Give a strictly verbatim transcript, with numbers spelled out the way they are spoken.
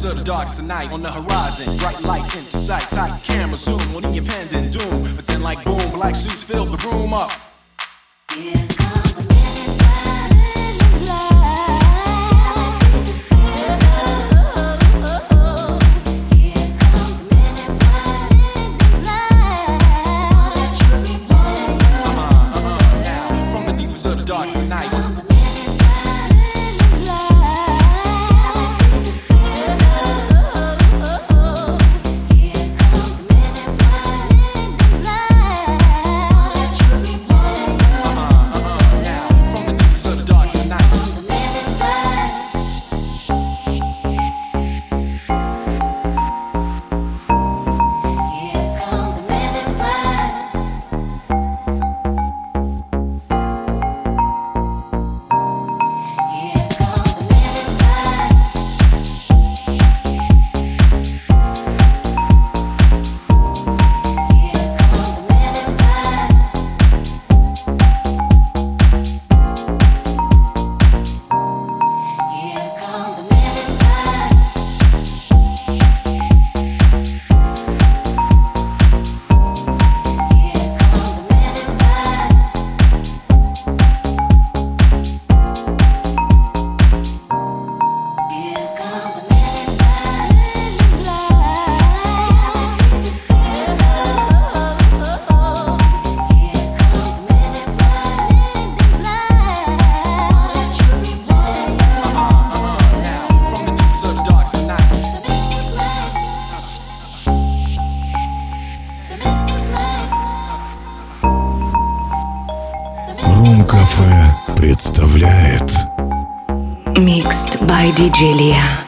of the darkest of night on the horizon. Bright light into sight, tight camera zoom, holding your pens in doom. But then like boom, black suits fill the room up. Here come the minute riding light. Here come the minute riding light. Let you replay. Uh-huh, uh-huh, now, from the deepest of the darkest of night. Рум Кафе представляет Mixed by ди джей Lia.